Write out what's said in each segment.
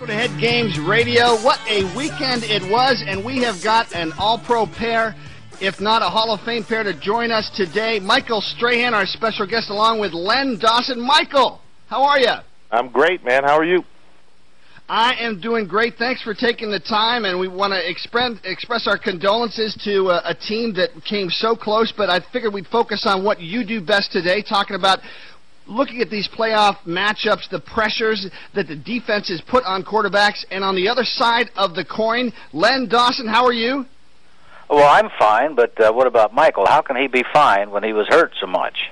Welcome to Head Games Radio. What a weekend it was, and we have got an all-pro pair, if not a Hall of Fame pair, to join us today. Michael Strahan, our special guest, along with Len Dawson. Michael, how are you? I'm great, man. How are you? I am doing great. Thanks for taking the time, and we want to express our condolences to a team that came so close, but I figured we'd focus on what you do best today, talking about looking at these playoff matchups, the pressures that the defenses put on quarterbacks, and on the other side of the coin, Len Dawson, how are you? Well, I'm fine, but what about Michael? How can he be fine when he was hurt so much?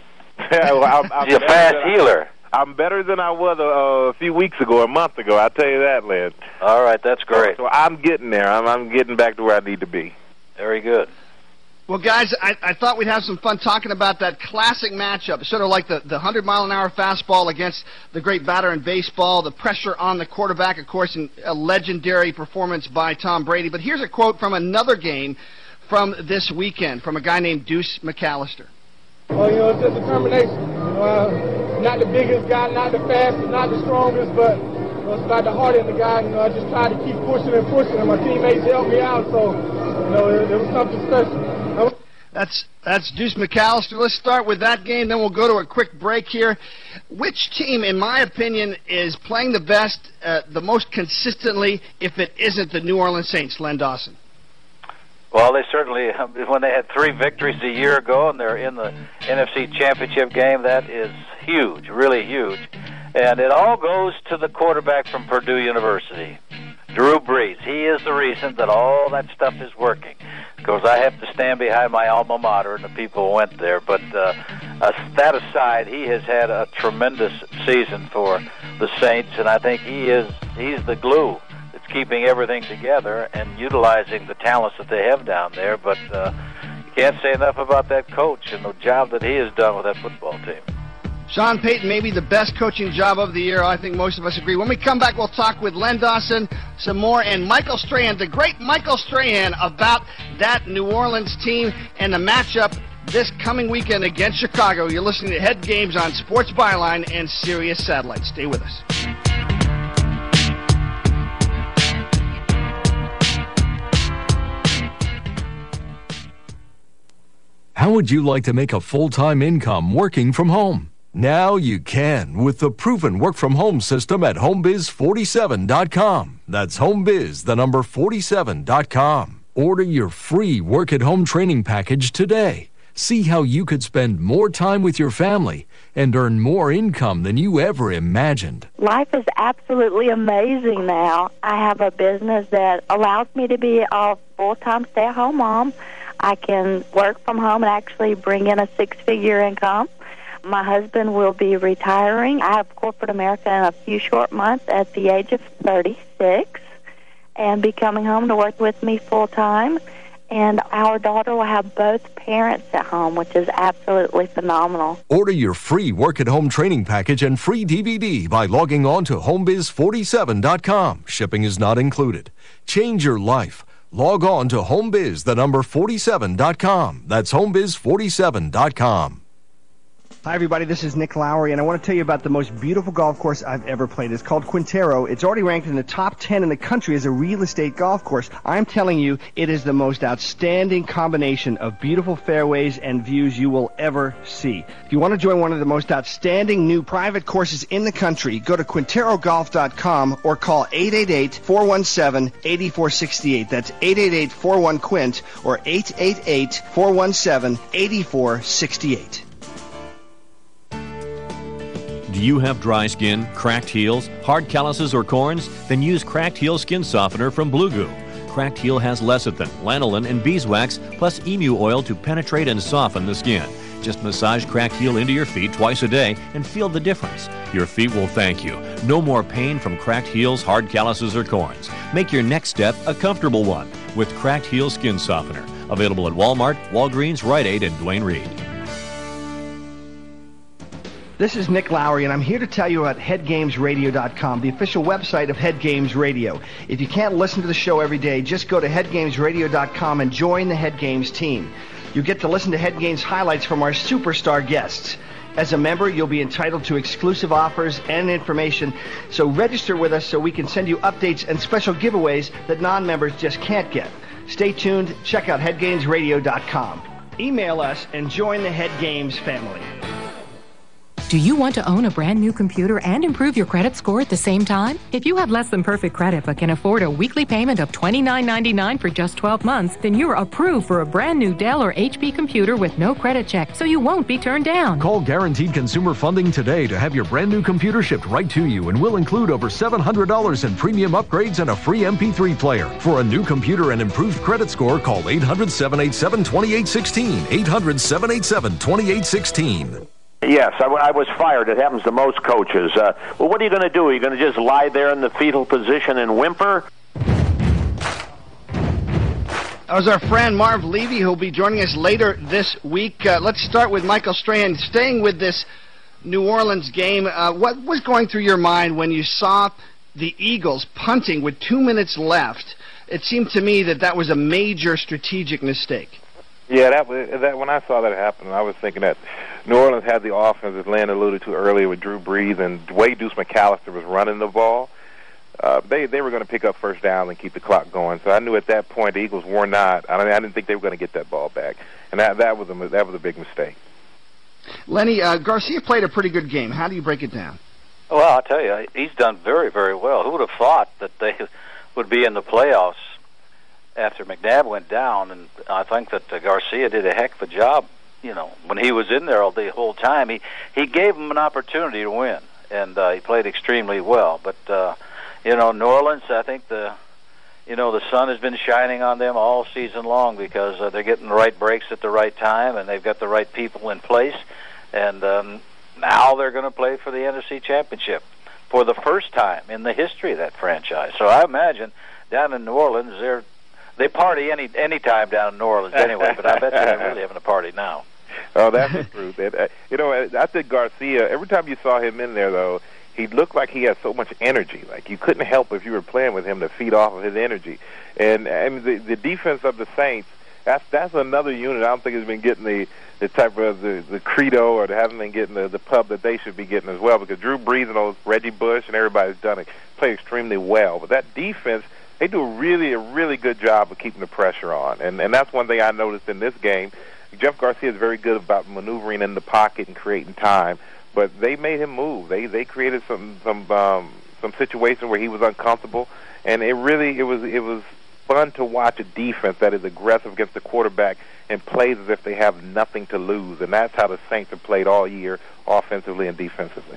He's a fast healer. I'm better than I was a few weeks ago, a month ago. I'll tell you that, Len. All right, that's great. So I'm getting there. I'm getting back to where I need to be. Very good. Well, guys, I thought we'd have some fun talking about that classic matchup, sort of like the 100-mile-an-hour fastball against the great batter in baseball, the pressure on the quarterback, of course, and a legendary performance by Tom Brady. But here's a quote from another game from this weekend from a guy named Deuce McAllister. Well, it's just determination. Not the biggest guy, not the fastest, not the strongest, but it's about the heart in the guy. I just tried to keep pushing and pushing, and my teammates helped me out, so it was something special. That's Deuce McAllister. Let's start with that game, then we'll go to a quick break here. Which team, in my opinion, is playing the best, the most consistently, if it isn't the New Orleans Saints, Len Dawson? Well, they certainly, when they had 3 victories a year ago and they're in the NFC Championship game, that is huge, really huge. And it all goes to the quarterback from Purdue University, Drew Brees. He is the reason that all that stuff is working. Because I have to stand behind my alma mater and the people who went there. But that aside, he has had a tremendous season for the Saints, and I think he's the glue that's keeping everything together and utilizing the talents that they have down there. But you can't say enough about that coach and the job that he has done with that football team. Sean Payton, maybe the best coaching job of the year. I think most of us agree. When we come back, we'll talk with Len Dawson some more and Michael Strahan, the great Michael Strahan, about that New Orleans team and the matchup this coming weekend against Chicago. You're listening to Head Games on Sports Byline and Sirius Satellite. Stay with us. How would you like to make a full-time income working from home? Now you can with the proven work-from-home system at HomeBiz47.com. That's HomeBiz, the number 47.com. Order your free work-at-home training package today. See how you could spend more time with your family and earn more income than you ever imagined. Life is absolutely amazing now. I have a business that allows me to be a full-time stay-at-home mom. I can work from home and actually bring in a 6-figure income. My husband will be retiring. I have corporate America in a few short months at the age of 36 and be coming home to work with me full-time. And our daughter will have both parents at home, which is absolutely phenomenal. Order your free work-at-home training package and free DVD by logging on to HomeBiz47.com. Shipping is not included. Change your life. Log on to HomeBiz, the number 47.com. That's HomeBiz47.com. Hi, everybody. This is Nick Lowry, and I want to tell you about the most beautiful golf course I've ever played. It's called Quintero. It's already ranked in the top 10 in the country as a real estate golf course. I'm telling you, it is the most outstanding combination of beautiful fairways and views you will ever see. If you want to join one of the most outstanding new private courses in the country, go to QuinteroGolf.com or call 888-417-8468. That's 888-41-QUINT or 888-417-8468. Do you have dry skin, cracked heels, hard calluses, or corns? Then use Cracked Heel Skin Softener from Blue Goo. Cracked Heel has lecithin, lanolin, and beeswax, plus emu oil to penetrate and soften the skin. Just massage Cracked Heel into your feet twice a day and feel the difference. Your feet will thank you. No more pain from cracked heels, hard calluses, or corns. Make your next step a comfortable one with Cracked Heel Skin Softener. Available at Walmart, Walgreens, Rite Aid, and Duane Reade. This is Nick Lowry, and I'm here to tell you about HeadGamesRadio.com, the official website of Head Games Radio. If you can't listen to the show every day, just go to HeadGamesRadio.com and join the Head Games team. You get to listen to Head Games highlights from our superstar guests. As a member, you'll be entitled to exclusive offers and information, so register with us so we can send you updates and special giveaways that non-members just can't get. Stay tuned. Check out headgamesradio.com. Email us and join the Head Games family. Do you want to own a brand new computer and improve your credit score at the same time? If you have less than perfect credit but can afford a weekly payment of $29.99 for just 12 months, then you're approved for a brand new Dell or HP computer with no credit check, so you won't be turned down. Call Guaranteed Consumer Funding today to have your brand new computer shipped right to you, and we'll include over $700 in premium upgrades and a free MP3 player. For a new computer and improved credit score, call 800-787-2816. 800-787-2816. Yes, I was fired. It happens to most coaches. Well, what are you going to do? Are you going to just lie there in the fetal position and whimper? That was our friend Marv Levy, who'll be joining us later this week. Let's start with Michael Strahan. Staying with this New Orleans game, what was going through your mind when you saw the Eagles punting with 2 minutes left? It seemed to me that was a major strategic mistake. Yeah, that when I saw that happen, I was thinking that New Orleans had the offense, as Len alluded to earlier, with Drew Brees, and the way Deuce McAllister was running the ball, they were going to pick up first down and keep the clock going. So I knew at that point the Eagles were not. I didn't think they were going to get that ball back, and that was a big mistake. Lenny, Garcia played a pretty good game. How do you break it down? Well, I'll tell you, he's done very, very well. Who would have thought that they would be in the playoffs after McNabb went down? And I think that Garcia did a heck of a job. You know, when he was in there the whole time, he gave them an opportunity to win, and he played extremely well. But New Orleans, I think the sun has been shining on them all season long because they're getting the right breaks at the right time, and they've got the right people in place, and now they're going to play for the NFC Championship for the first time in the history of that franchise. So I imagine down in New Orleans, they party any time down in New Orleans anyway, but I bet they're really having a party now. Oh, that's the truth. I think Garcia, every time you saw him in there, though, he looked like he had so much energy. Like you couldn't help if you were playing with him to feed off of his energy. And the defense of the Saints, that's another unit I don't think has been getting the type of the credo, or haven't been getting the pub that they should be getting as well, because Drew Brees and those Reggie Bush and everybody's done it, play extremely well. But that defense, they do a really good job of keeping the pressure on. And that's one thing I noticed in this game. Jeff Garcia is very good about maneuvering in the pocket and creating time, but they made him move. They created some situation where he was uncomfortable, and it was fun to watch a defense that is aggressive against the quarterback and plays as if they have nothing to lose. And that's how the Saints have played all year, offensively and defensively.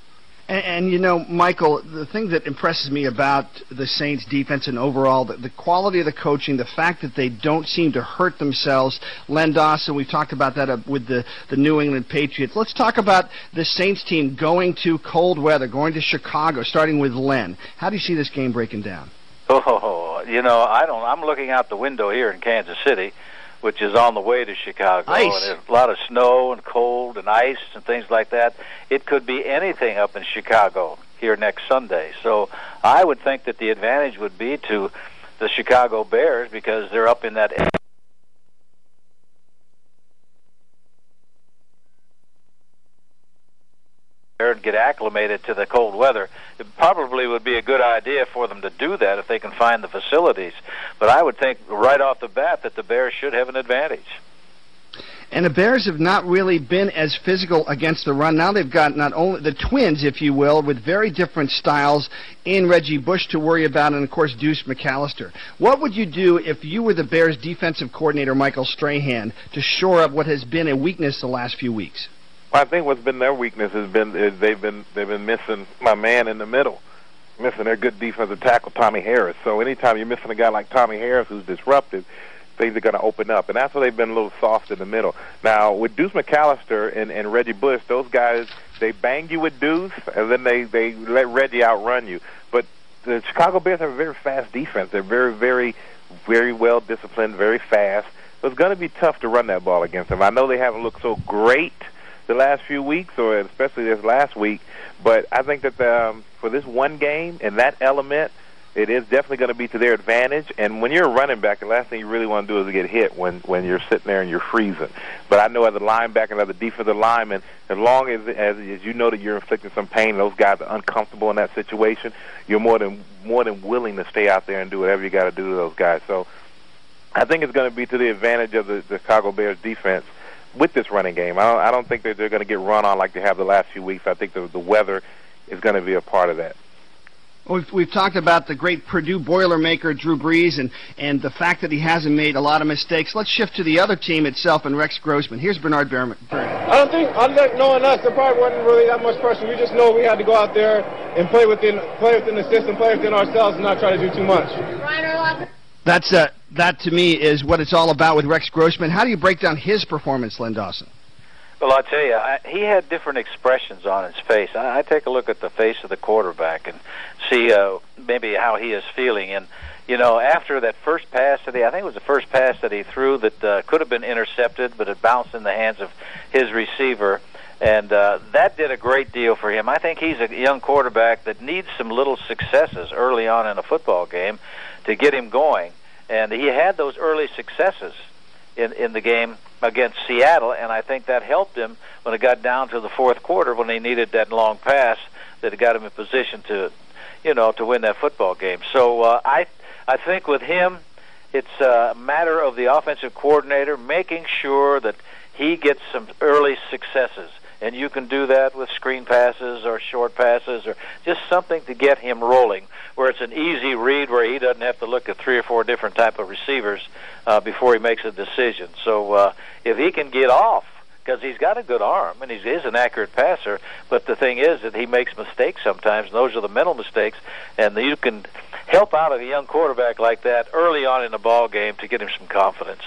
And Michael, the thing that impresses me about the Saints' defense and overall, the quality of the coaching, the fact that they don't seem to hurt themselves. Len Dawson, we've talked about that with the New England Patriots. Let's talk about the Saints team going to cold weather, going to Chicago, starting with Len. How do you see this game breaking down? I'm looking out the window here in Kansas City, which is on the way to Chicago. Ice. And there's a lot of snow and cold and ice and things like that. It could be anything up in Chicago here next Sunday. So I would think that the advantage would be to the Chicago Bears because they're up in that and get acclimated to the cold weather. It probably would be a good idea for them to do that if they can find the facilities. But I would think right off the bat that the Bears should have an advantage. And the Bears have not really been as physical against the run. Now they've got not only the twins, if you will, with very different styles in Reggie Bush to worry about, and, of course, Deuce McAllister. What would you do if you were the Bears' defensive coordinator, Michael Strahan, to shore up what has been a weakness the last few weeks? I think what's been their weakness is they've been missing my man in the middle, missing their good defensive tackle, Tommy Harris. So anytime you're missing a guy like Tommy Harris who's disruptive, things are going to open up, and that's why they've been a little soft in the middle. Now with Deuce McAllister and Reggie Bush, those guys, they bang you with Deuce, and then they let Reggie outrun you. But the Chicago Bears have a very fast defense. They're very well disciplined, very fast. So it's going to be tough to run that ball against them. I know they haven't looked so great the last few weeks, or especially this last week, but I think that for this one game and that element, it is definitely going to be to their advantage. And when you're a running back, the last thing you really want to do is get hit when you're sitting there and you're freezing. But I know as a linebacker and as a defensive lineman, as long as you know that you're inflicting some pain, those guys are uncomfortable in that situation, you're more than willing to stay out there and do whatever you got to do to those guys. So I think it's going to be to the advantage of the Chicago Bears defense with this running game. I don't think that they're going to get run on like they have the last few weeks. I think the weather is going to be a part of that. We've talked about the great Purdue Boilermaker, Drew Brees, and the fact that he hasn't made a lot of mistakes. Let's shift to the other team itself and Rex Grossman. Here's Bernard Behrman. I think knowing us, there probably wasn't really that much pressure. We just know we had to go out there and play within the system, play within ourselves, and not try to do too much. That to me is what it's all about with Rex Grossman. How do you break down his performance, Len Dawson? Well, I'll tell you, he had different expressions on his face. I take a look at the face of the quarterback and see maybe how he is feeling. And, you know, after that first pass I think it was the first pass that he threw that could have been intercepted, but it bounced in the hands of his receiver. And that did a great deal for him. I think he's a young quarterback that needs some little successes early on in a football game to get him going. And he had those early successes in the game against Seattle, and I think that helped him when it got down to the fourth quarter when he needed that long pass that got him in position to win that football game. So I think with him, it's a matter of the offensive coordinator making sure that he gets some early successes. And you can do that with screen passes or short passes or just something to get him rolling, where it's an easy read where he doesn't have to look at 3 or 4 different type of receivers before he makes a decision. So if he can get off, because he's got a good arm and he is an accurate passer, but the thing is that he makes mistakes sometimes, and those are the mental mistakes, and you can help out a young quarterback like that early on in the ball game to get him some confidence.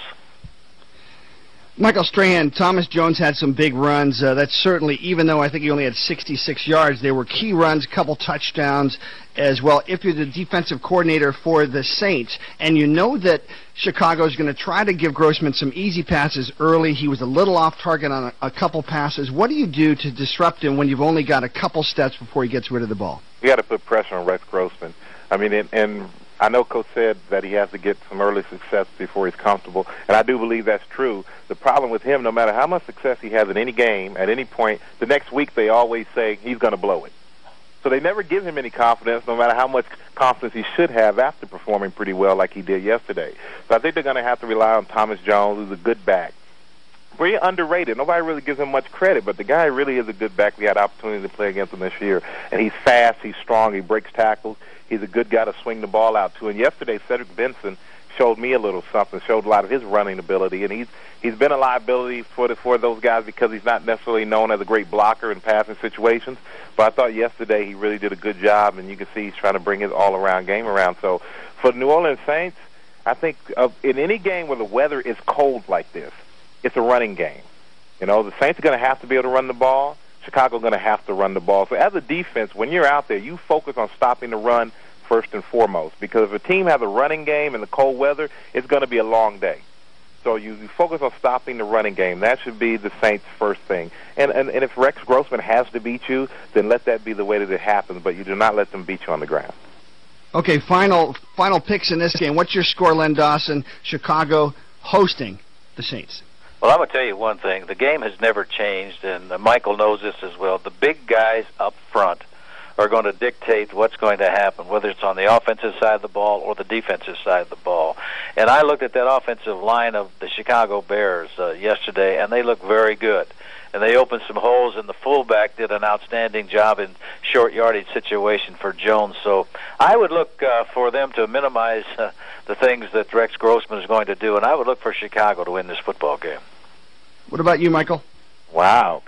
Michael Strahan, Thomas Jones had some big runs. That's certainly, even though I think he only had 66 yards, they were key runs, a couple touchdowns as well. If you're the defensive coordinator for the Saints, and you know that Chicago's going to try to give Grossman some easy passes early, he was a little off target on a couple passes. What do you do to disrupt him when you've only got a couple steps before he gets rid of the ball? You got to put pressure on Rex Grossman. I mean, and I know Coach said that he has to get some early success before he's comfortable, and I do believe that's true. The problem with him, no matter how much success he has in any game, at any point, the next week they always say he's going to blow it. So they never give him any confidence, no matter how much confidence he should have after performing pretty well like he did yesterday. So I think they're going to have to rely on Thomas Jones, who's a good back. Very underrated. Nobody really gives him much credit, but the guy really is a good back. We had opportunity to play against him this year. And he's fast, he's strong, he breaks tackles. He's a good guy to swing the ball out to. And yesterday, Cedric Benson showed me a little something, showed a lot of his running ability. And he's been a liability for those guys because he's not necessarily known as a great blocker in passing situations. But I thought yesterday he really did a good job, and you can see he's trying to bring his all-around game around. So for the New Orleans Saints, I think in any game where the weather is cold like this, it's a running game. You know, the Saints are going to have to be able to run the ball. Chicago's going to have to run the ball. So as a defense, when you're out there, you focus on stopping the run first and foremost, because if a team has a running game in the cold weather, it's going to be a long day. So you focus on stopping the running game. That should be the Saints' first thing. And if Rex Grossman has to beat you, then let that be the way that it happens, but you do not let them beat you on the ground. Okay, final picks in this game. What's your score, Len Dawson? Chicago hosting the Saints. Well, I'm going to tell you one thing. The game has never changed, and Michael knows this as well. The big guys up front are going to dictate what's going to happen, whether it's on the offensive side of the ball or the defensive side of the ball. And I looked at that offensive line of the Chicago Bears yesterday, and they look very good. And they opened some holes, and the fullback did an outstanding job in short yardage situation for Jones. So I would look for them to minimize the things that Rex Grossman is going to do, and I would look for Chicago to win this football game. What about you, Michael? Wow.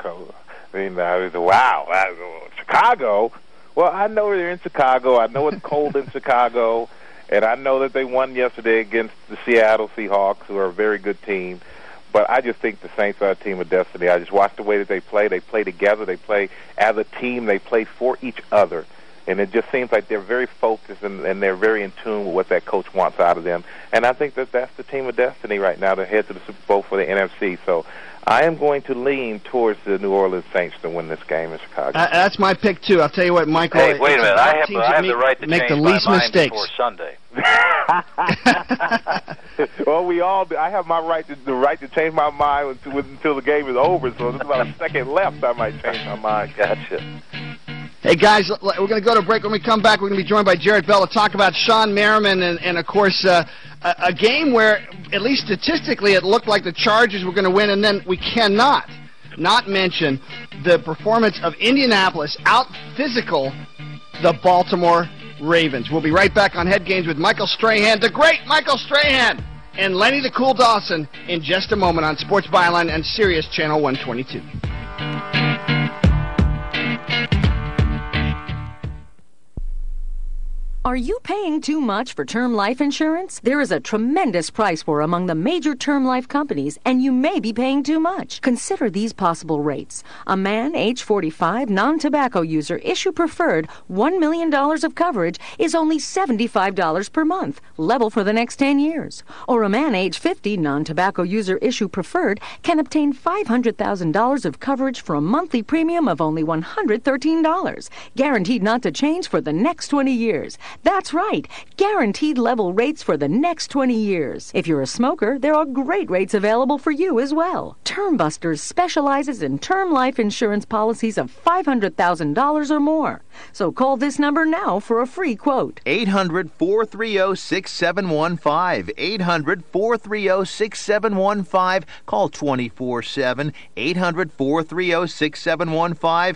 Chicago? Well, I know they're in Chicago. I know it's cold in Chicago, and I know that they won yesterday against the Seattle Seahawks, who are a very good team. But I just think the Saints are a team of destiny. I just watch the way that they play. They play together. They play as a team. They play for each other. And it just seems like they're very focused and they're very in tune with what that coach wants out of them. And I think that that's the team of destiny right now to head to the Super Bowl for the NFC. So I am going to lean towards the New Orleans Saints to win this game in Chicago. That's my pick, too. I'll tell you what, Michael. Hey, wait a minute. I have the right to make change the least my mind mistakes before Sunday. Well, we all do. I have my right to change my mind until the game is over, so there's about a second left I might change my mind. Gotcha. Hey, guys, we're going to go to a break. When we come back, we're going to be joined by Jarrett Bell to talk about Shawne Merriman and of course, a game where, at least statistically, it looked like the Chargers were going to win, and then we cannot not mention the performance of Indianapolis out-physical the Baltimore Ravens. We'll be right back on Head Games with Michael Strahan, the great Michael Strahan, and Lenny the Cool Dawson in just a moment on Sports Byline and Sirius Channel 122. Are you paying too much for term life insurance? There is a tremendous price war among the major term life companies, and you may be paying too much. Consider these possible rates. A man, age 45, non-tobacco user, issue preferred, $1 million of coverage is only $75 per month, level for the next 10 years. Or a man, age 50, non-tobacco user, issue preferred, can obtain $500,000 of coverage for a monthly premium of only $113, guaranteed not to change for the next 20 years. That's right, guaranteed level rates for the next 20 years. If you're a smoker, there are great rates available for you as well. Term Busters specializes in term life insurance policies of $500,000 or more. So call this number now for a free quote. 800-430-6715. 800-430-6715. Call 24/7. 800-430-6715.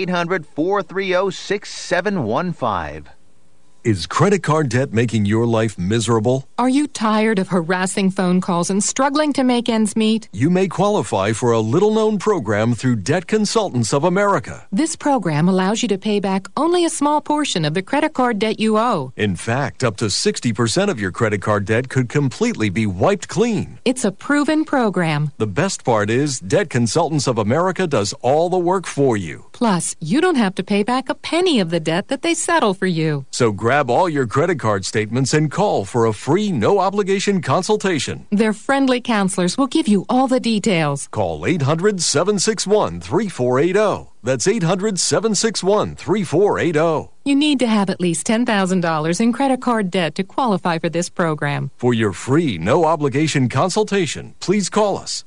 800-430-6715. Is credit card debt making your life miserable? Are you tired of harassing phone calls and struggling to make ends meet? You may qualify for a little-known program through Debt Consultants of America. This program allows you to pay back only a small portion of the credit card debt you owe. In fact, up to 60% of your credit card debt could completely be wiped clean. It's a proven program. The best part is Debt Consultants of America does all the work for you. Plus, you don't have to pay back a penny of the debt that they settle for you. So grab all your credit card statements and call for a free, no-obligation consultation. Their friendly counselors will give you all the details. Call 800-761-3480. That's 800-761-3480. You need to have at least $10,000 in credit card debt to qualify for this program. For your free, no-obligation consultation, please call us.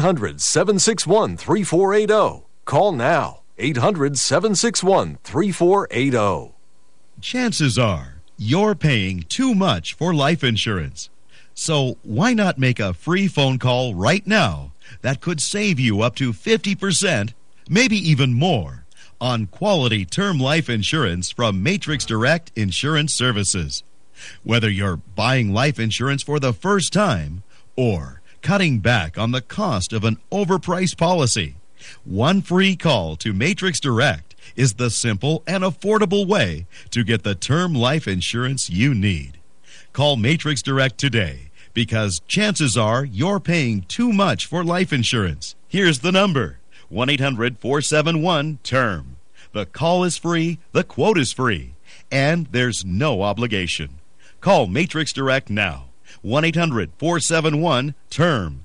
800-761-3480. Call now. 800-761-3480. Chances are you're paying too much for life insurance. So why not make a free phone call right now that could save you up to 50%, maybe even more, on quality term life insurance from Matrix Direct Insurance Services. Whether you're buying life insurance for the first time or cutting back on the cost of an overpriced policy, one free call to Matrix Direct is the simple and affordable way to get the term life insurance you need. Call Matrix Direct today because chances are you're paying too much for life insurance. Here's the number, 1-800-471-TERM. The call is free, the quote is free, and there's no obligation. Call Matrix Direct now, 1-800-471-TERM.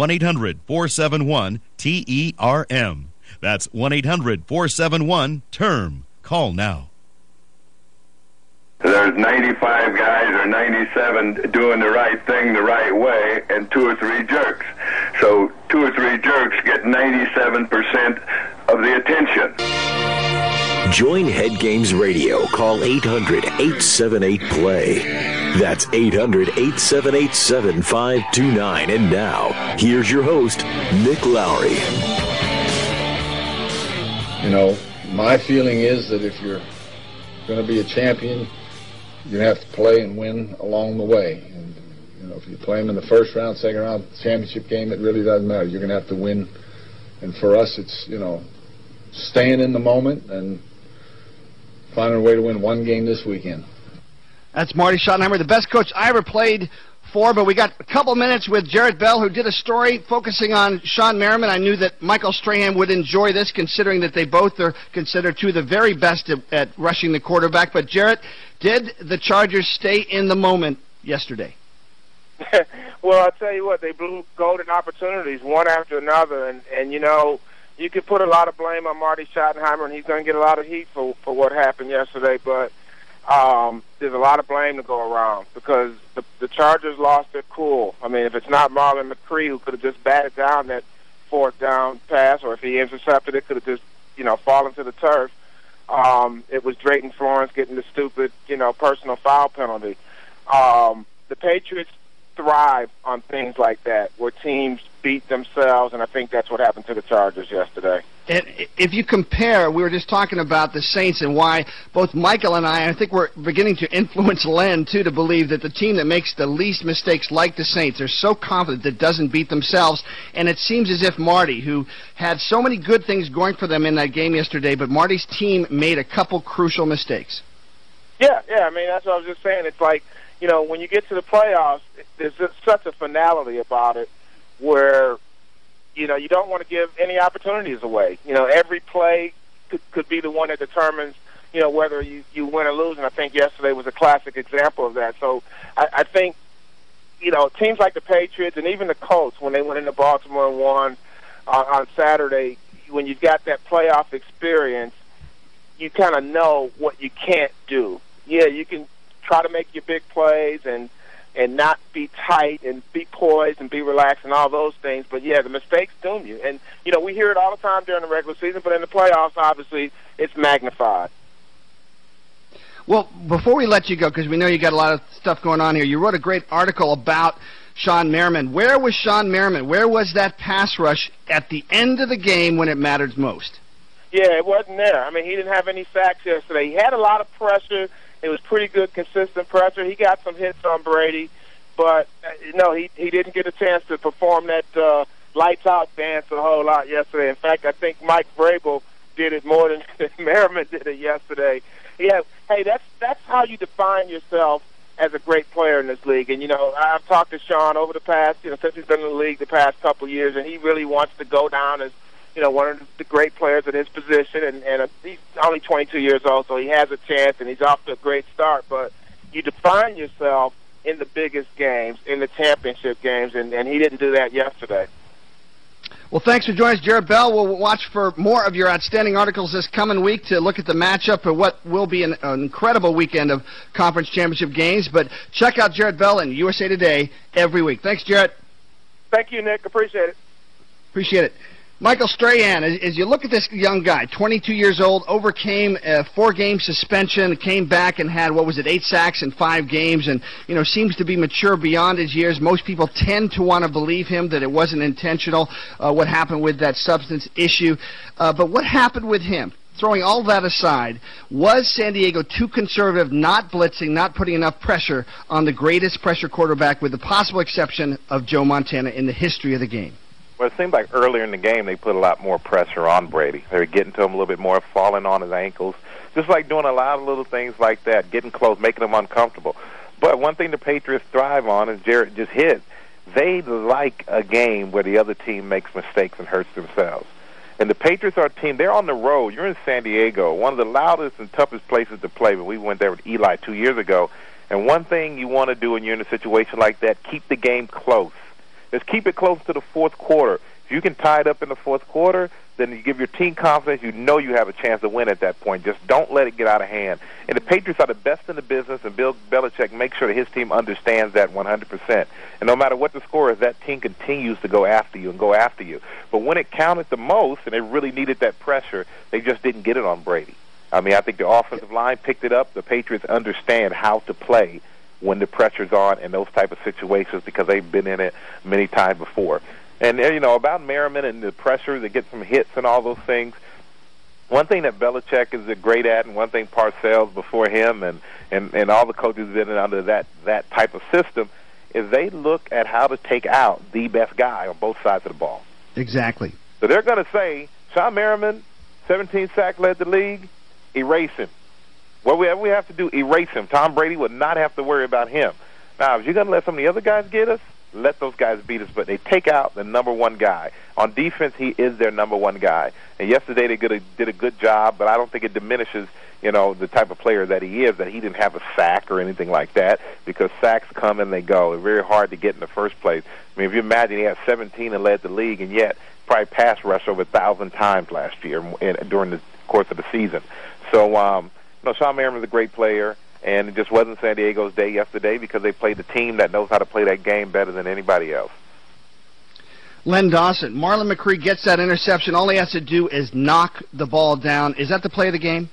1-800-471-TERM. That's 1-800-471-TERM. Call now. There's 95 guys or 97 doing the right thing the right way and 2 or 3 jerks. So 2 or 3 jerks get 97% of the attention. Join Head Games Radio. Call 800-878-PLAY. That's 800-878-7529. And now, here's your host, Nick Lowry. You know, my feeling is that if you're going to be a champion, you have to play and win along the way. And, you know, if you play them in the first round, second round, championship game, it really doesn't matter. You're going to have to win. And for us, it's, you know, staying in the moment and finding a way to win one game this weekend. That's Marty Schottenheimer, the best coach I ever played for, but we got a couple minutes with Jarrett Bell, who did a story focusing on Shawne Merriman. I knew that Michael Strahan would enjoy this, considering that they both are considered 2 of the very best at rushing the quarterback. But, Jarrett, did the Chargers stay in the moment yesterday? Well, I'll tell you what, they blew golden opportunities one after another, and you know, you could put a lot of blame on Marty Schottenheimer, and he's going to get a lot of heat for what happened yesterday, but there's a lot of blame to go around because the Chargers lost their cool. I mean, if it's not Marlon McCree who could have just batted down that fourth down pass, or if he intercepted it, could have just, you know, fallen to the turf. It was Drayton Florence getting the stupid, you know, personal foul penalty. The Patriots thrive on things like that, where teams beat themselves, and I think that's what happened to the Chargers yesterday. And if you compare, we were just talking about the Saints and why both Michael and I think we're beginning to influence Len, too, to believe that the team that makes the least mistakes, like the Saints, are so confident that doesn't beat themselves. And it seems as if Marty, who had so many good things going for them in that game yesterday, but Marty's team made a couple crucial mistakes. Yeah, I mean, that's what I was just saying. It's like, you know, when you get to the playoffs, there's just such a finality about it where, you know, you don't want to give any opportunities away. You know, every play could be the one that determines, you know, whether you win or lose, and I think yesterday was a classic example of that. So I think, you know, teams like the Patriots and even the Colts, when they went into Baltimore and won on Saturday, when you've got that playoff experience, you kind of know what you can't do. Yeah, you can try to make your big plays and not be tight and be poised and be relaxed and all those things. But, yeah, the mistakes doom you. And, you know, we hear it all the time during the regular season, but in the playoffs, obviously, it's magnified. Well, before we let you go, because we know you got a lot of stuff going on here, you wrote a great article about Shawne Merriman. Where was Shawne Merriman? Where was that pass rush at the end of the game when it mattered most? Yeah, it wasn't there. I mean, he didn't have any sacks yesterday. He had a lot of pressure. It was pretty good, consistent pressure. He got some hits on Brady, but no, he didn't get a chance to perform that lights-out dance a whole lot yesterday. In fact, I think Mike Vrabel did it more than Merriman did it yesterday. Yeah, hey, that's how you define yourself as a great player in this league. And, you know, I've talked to Shawne over the past, you know, since he's been in the league the past couple of years, and he really wants to go down as, you know, one of the great players at his position, and he's only 22 years old, so he has a chance, and he's off to a great start. But you define yourself in the biggest games, in the championship games, and he didn't do that yesterday. Well, thanks for joining us, Jarrett Bell. We'll watch for more of your outstanding articles this coming week to look at the matchup for what will be an incredible weekend of conference championship games. But check out Jarrett Bell and USA Today every week. Thanks, Jarrett. Thank you, Nick. Appreciate it. Appreciate it. Michael Strahan, as you look at this young guy, 22 years old, overcame a 4-game suspension, came back and had, 8 sacks in 5 games, and, you know, seems to be mature beyond his years. Most people tend to want to believe him that it wasn't intentional, what happened with that substance issue. But what happened with him? Throwing all that aside, was San Diego too conservative, not blitzing, not putting enough pressure on the greatest pressure quarterback, with the possible exception of Joe Montana, in the history of the game? Well, it seemed like earlier in the game they put a lot more pressure on Brady. They were getting to him a little bit more, falling on his ankles, just like doing a lot of little things like that, getting close, making him uncomfortable. But one thing the Patriots thrive on, as Jarrett just hit, they like a game where the other team makes mistakes and hurts themselves. And the Patriots are a team, they're on the road. You're in San Diego, one of the loudest and toughest places to play. When we went there with Eli 2 years ago, and one thing you want to do when you're in a situation like that, keep the game close. Just keep it close to the fourth quarter. If you can tie it up in the fourth quarter, then you give your team confidence. You know you have a chance to win at that point. Just don't let it get out of hand. And the Patriots are the best in the business, and Bill Belichick makes sure that his team understands that 100%. And no matter what the score is, that team continues to go after you and go after you. But when it counted the most, and they really needed that pressure, they just didn't get it on Brady. I mean, I think the offensive line picked it up. The Patriots understand how to play when the pressure's on in those type of situations, because they've been in it many times before. And, you know, about Merriman and the pressure to get some hits and all those things, one thing that Belichick is great at, and one thing Parcells before him and all the coaches have been under that type of system, is they look at how to take out the best guy on both sides of the ball. Exactly. So they're going to say, Shawne Merriman, 17 sacks, led the league, erase him. What we have to do, erase him. Tom Brady would not have to worry about him. Now, if you're going to let some of the other guys get us, let those guys beat us, but they take out the number one guy. On defense, he is their number one guy. And yesterday they did a good job, but I don't think it diminishes, the type of player that he is, that he didn't have a sack or anything like that, because sacks come and they go. They're very hard to get in the first place. I mean, if you imagine he had 17 and led the league, and yet probably pass rushed over 1,000 times last year during the course of the season. So, Sean Merriman's a great player, and it just wasn't San Diego's day yesterday because they played the team that knows how to play that game better than anybody else. Len Dawson, Marlon McCree gets that interception. All he has to do is knock the ball down. Is that the play of the game?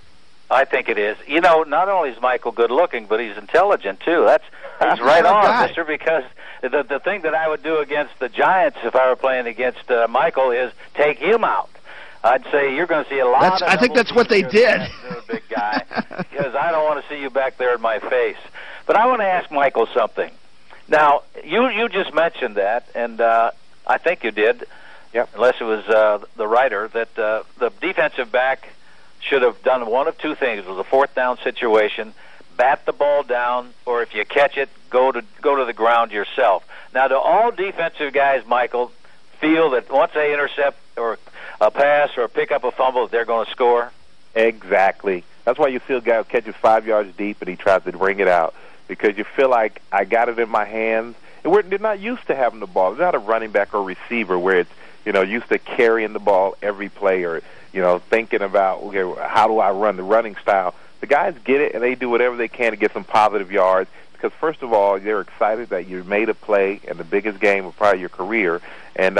I think it is. Not only is Michael good-looking, but he's intelligent, too. He's right on, mister, because the thing that I would do against the Giants if I were playing against Michael is take him out. I'd say you're going to see a lot of... I think that's what they did. Big guy, because I don't want to see you back there in my face. But I want to ask Michael something. Now, you just mentioned that, and I think you did, unless it was the writer, that the defensive back should have done one of two things. It was a fourth down situation, bat the ball down, or if you catch it, go to the ground yourself. Now, do all defensive guys, Michael, feel that once they intercept or a pass or pick up a fumble, they're going to score? Exactly. That's why you see a guy who catches 5 yards deep and he tries to bring it out, because you feel like I got it in my hands. And they're not used to having the ball. They're not a running back or receiver where it's, used to carrying the ball every play or, thinking about, okay, how do I run the running style. The guys get it, and they do whatever they can to get some positive yards because, first of all, they're excited that you made a play in the biggest game of probably your career. And,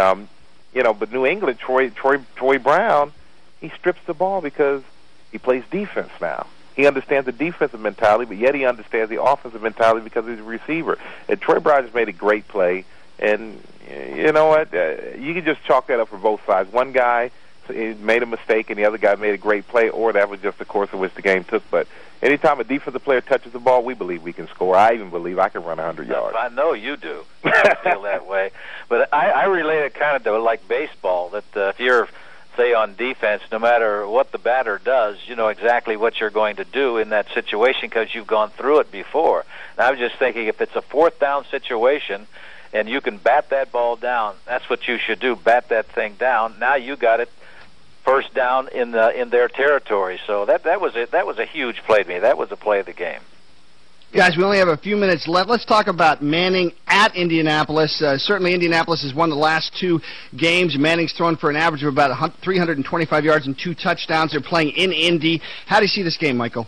but New England, Troy Brown, he strips the ball because he plays defense now. He understands the defensive mentality, but yet he understands the offensive mentality because he's a receiver. And Troy Brown just made a great play. And you know what? You can just chalk that up for both sides. One guy made a mistake, and the other guy made a great play, or that was just the course in which the game took. But anytime a defensive player touches the ball, we believe we can score. I even believe I can run 100 yards. I know you do. I feel that way. But I relate it kind of to like baseball, that if you're, say, on defense, no matter what the batter does, you know exactly what you're going to do in that situation because you've gone through it before. And I was just thinking, if it's a fourth down situation and you can bat that ball down, that's what you should do, bat that thing down. Now you got it first down in their territory. So that was it. That was a huge play to me. That was a play of the game. Guys, we only have a few minutes left. Let's talk about Manning at Indianapolis. Certainly Indianapolis has won the last two games. Manning's thrown for an average of about 325 yards and 2 touchdowns. They're playing in Indy. How do you see this game, Michael?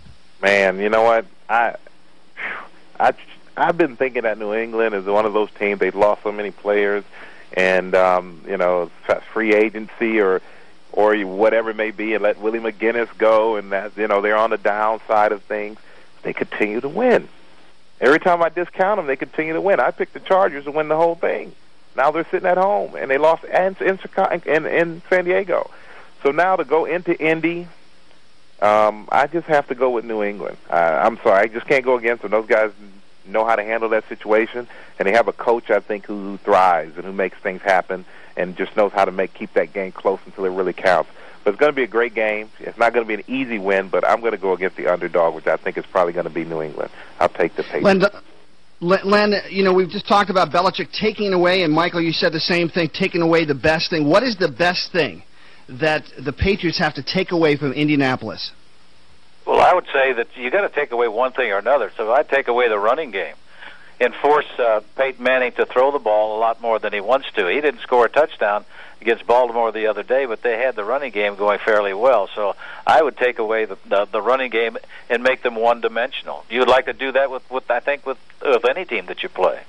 Man, you know what? I've been thinking that New England is one of those teams. They've lost so many players, and free agency or whatever it may be, and let Willie McGinnis go, and that they're on the downside of things. They continue to win. Every time I discount them, they continue to win. I picked the Chargers to win the whole thing. Now they're sitting at home, and they lost in San Diego. So now to go into Indy, I just have to go with New England. I'm sorry, I just can't go against them. Those guys know how to handle that situation, and they have a coach, I think, who thrives and who makes things happen and just knows how to keep that game close until it really counts. But it's going to be a great game. It's not going to be an easy win, but I'm going to go against the underdog, which I think is probably going to be New England. I'll take the Patriots. Len, we've just talked about Belichick taking away, and Michael, you said the same thing, taking away the best thing. What is the best thing that the Patriots have to take away from Indianapolis? Well, I would say that you got to take away one thing or another. So I'd take away the running game and force Peyton Manning to throw the ball a lot more than he wants to. He didn't score a touchdown against Baltimore the other day, but they had the running game going fairly well. So I would take away the running game and make them one-dimensional. You would like to do that with any team that you play.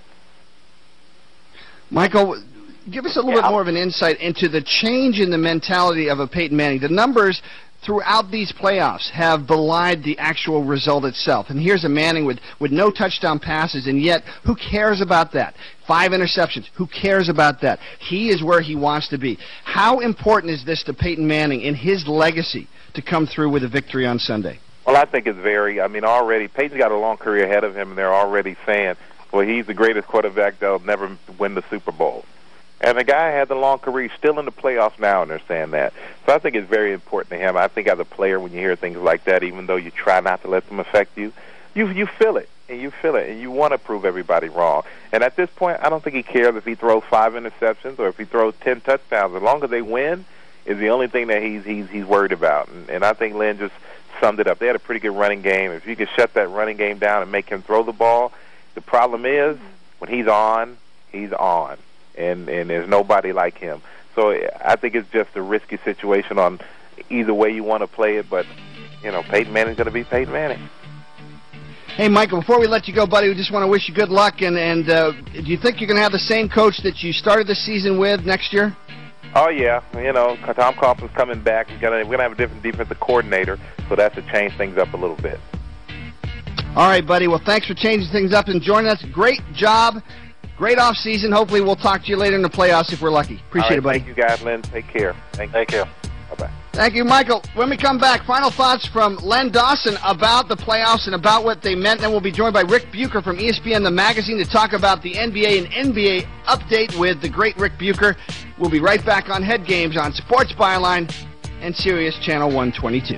Michael, give us a little bit more of an insight into the change in the mentality of a Peyton Manning. The numbers throughout these playoffs have belied the actual result itself. And here's a Manning with no touchdown passes, and yet who cares about that? 5 interceptions. Who cares about that? He is where he wants to be. How important is this to Peyton Manning in his legacy to come through with a victory on Sunday? Well, I think it's already Peyton's got a long career ahead of him, and they're already saying, well, he's the greatest quarterback that'll never win the Super Bowl. And the guy had a long career, he's still in the playoffs now, and they're saying that. So I think it's very important to him. I think as a player, when you hear things like that, even though you try not to let them affect you, you feel it. and you feel it, and you want to prove everybody wrong. And at this point, I don't think he cares if he throws 5 interceptions or if he throws 10 touchdowns. As long as they win is the only thing that he's worried about. And I think Lynn just summed it up. They had a pretty good running game. If you could shut that running game down and make him throw the ball, the problem is when he's on, and there's nobody like him. So I think it's just a risky situation on either way you want to play it, but, Peyton Manning's going to be Peyton Manning. Hey, Michael, before we let you go, buddy, we just want to wish you good luck. And do you think you're going to have the same coach that you started the season with next year? Oh, yeah. Tom Coughlin's coming back. We're going to have a different defensive coordinator, so that's to change things up a little bit. All right, buddy. Well, thanks for changing things up and joining us. Great job. Great off season. Hopefully we'll talk to you later in the playoffs if we're lucky. Appreciate it, buddy. Thank you, guys. Lynn, take care. Thank you. Bye-bye. Thank you, Michael. When we come back, final thoughts from Len Dawson about the playoffs and about what they meant. Then we'll be joined by Rick Bucher from ESPN The Magazine to talk about the NBA and NBA update with the great Rick Bucher. We'll be right back on Head Games on Sports Byline and Sirius Channel 122.